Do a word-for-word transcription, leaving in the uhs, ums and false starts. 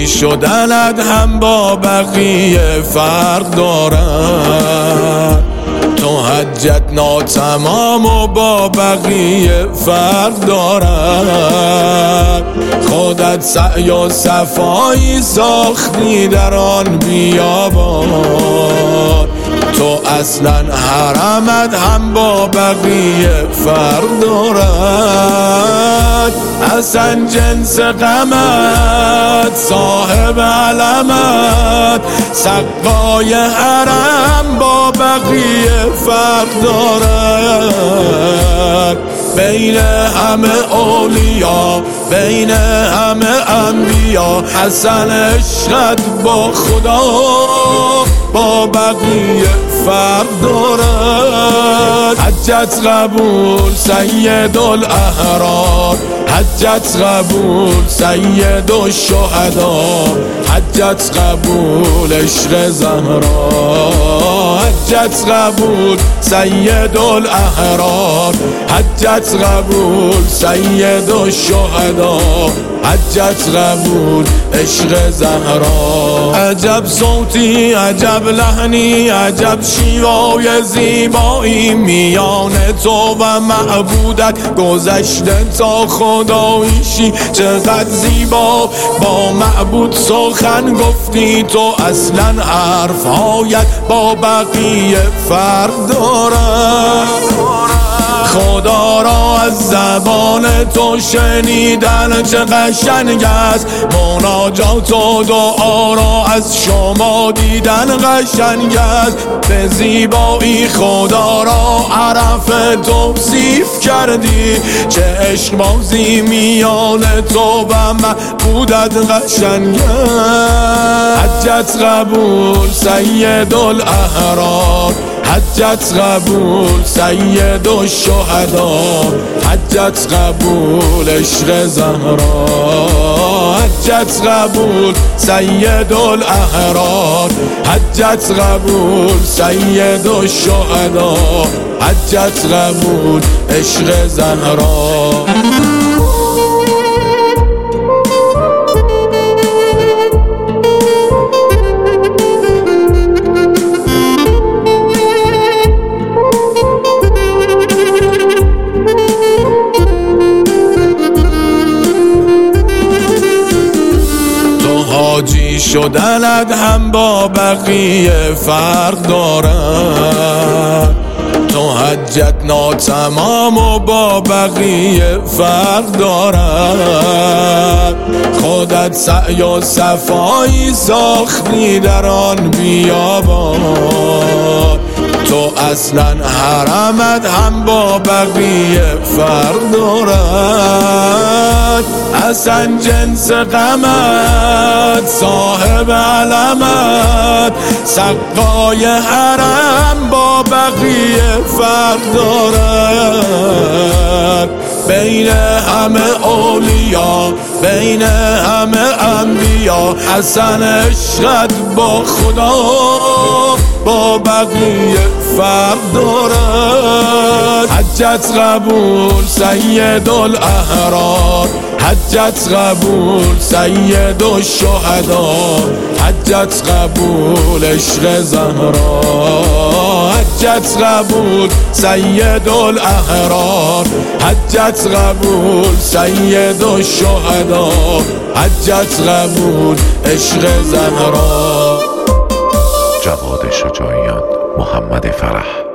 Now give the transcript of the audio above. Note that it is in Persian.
حاجی شدنت هم با بقیه فرق دارد، تو حجت ناتمام و با بقیه فرق دارد. خودت سعی و صفایی ساختی در آن بیابان، تو اصلا حرمت هم با بقیه فرق دارد. اصلا جنس غمت صاحب علمت، سقای حرم با بقیه فرق دارد. بین همه اولیا بین همه انبیا، حسن عشقت با خدا با بقیه فرق دارد. حجت قبول سید الاحرار، حجت قبول سید الشهدا، حجت قبول عشق زهرا، حجت قبول سید الاحرار، حجت قبول سید الشهدا، حجت قبول عشق زهرا. عجب صوتی عجب لحنی عجب شیوای زیبایی، میان تو و معبودت گذشته تا خداییشی. چقدر زیبا با معبود سخن گفتی، تو اصلا حرفهایت با بقیه فرق دارد. خدا را از زبان تو شنیدن چه قشنگ است، مناجات و دعا را از شما دیدن قشنگ است. به زیبایی خدا را عرف توصیف کردی، چه عشق بازی میان تو و معبودت قشنگ است. حجت قبول سید الاحرار، حجت قبول سید الشهدا، حجت قبول عشق زهرا، حجت قبول سید الاحرار، حجت قبول سید الشهدا، حجت قبول عشق زهرا. حاجی شدنت هم با بقیه فرق دارد، تو حجت ناتمام و با بقیه فرق دارد. خودت سعی و صفایی ساختی در آن بیابان، تو اصلا حرمت هم با بقیه فرق دارد. اصلا جنس غمت صاحب علمت، سقای حرم با بقیه فرق دارد. بین همه اولیا بین همه انبیا، حسن عشقت با خدا با بقیه فرق دارد. حجت قبول سید الاحرار، حجت قبول سید الشهدا، حجت قبول عشق زهرا، حجت قبول سید الاحرار، حجت قبول سید الشهدا، حجت قبول عشق زهرا. جواد شجاعیان، محمد فرح.